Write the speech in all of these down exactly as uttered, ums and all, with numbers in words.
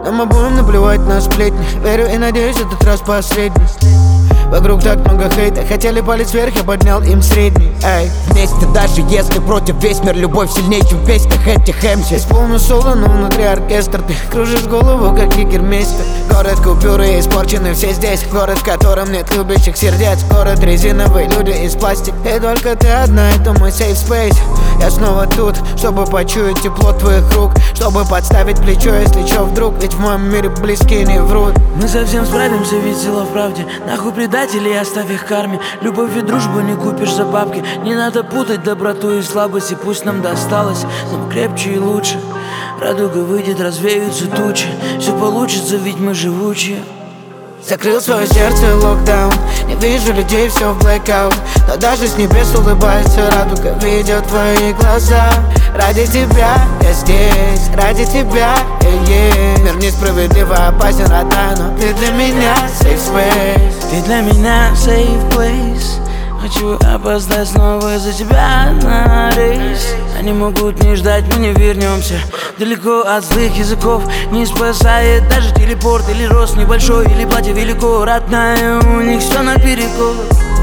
Нам обоим наплевать на сплетни. Верю и надеюсь, этот раз последний. Вокруг так много хейта, хотели палец вверх, я поднял им средний. Эй. Вместе даже если против весь мир, любовь сильнее, чем в песнях этих эм си. Здесь полно соло, но внутри оркестр. Ты кружишь голову, как кикермейстер. Город купюры испорчены все здесь. Город, в котором нет любящих сердец. Город резиновый, люди из пластик. И только ты одна, это мой safe space. Я снова тут, чтобы почуять тепло твоих рук, чтобы подставить плечо, если чё вдруг. Ведь в моем мире близкие не врут. Мы совсем справимся, ведь сила в правде. Нахуй предателей, оставь их карме. Любовь и дружбу не купишь за бабки. Не надо путать доброту и слабость. И пусть нам досталось, но крепче и лучше. Радуга выйдет, развеются тучи. Все получится, ведь мы живучие. Закрыл свое сердце локдаун. Не вижу людей, все в blackout. Но даже с небес улыбается радуга, видит твои глаза. Ради тебя я здесь, ради тебя я есть. Мир несправедливо опасен, родная, но ты для меня safe space. Ты для меня safe place. Хочу опоздать снова за тебя на рейс. Они могут не ждать, мы не вернемся. Далеко от злых языков не спасает даже телепорт. Или рост небольшой, или платье велико. Родная, у них все наперекор.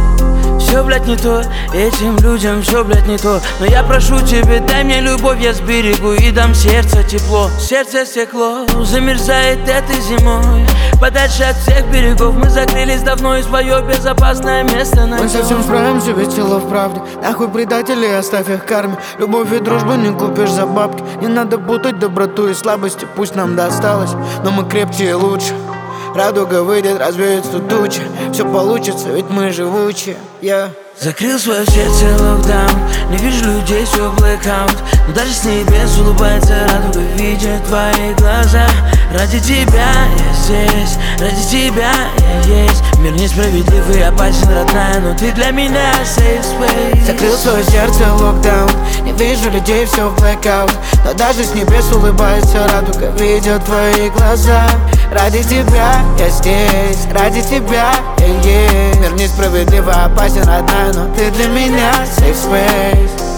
Все, блядь, не то, этим людям все, блядь, не то. Но я прошу тебя, дай мне любовь, я сберегу и дам сердце тепло. Сердце стекло, замерзает этой зимой. Подальше от всех берегов мы закрылись давно, и свое безопасное место найдем. Мы совсем справимся, ведь сила в правде. Нахуй предателей, оставь их карме. Любовь и дружбу не купишь за бабки. Не надо путать доброту и слабости. Пусть нам досталось, но мы крепче и лучше. Радуга выйдет, развеются тучи. Все получится, ведь мы живучие, yeah. Закрыл свое сердце локдаун. Не вижу людей, все blackout. Но даже с небес улыбается радуга, видит твои глаза. Ради тебя я здесь, ради тебя я есть. Мир несправедливый, опасен, родная, но ты для меня safe space. Закрыл свое сердце локдаун. Не вижу людей, все в blackout. Но даже с небес улыбается радуга, видит твои глаза. Ради тебя я здесь, ради тебя я есть. Мир несправедливо опасен, родная, но ты для меня safe space.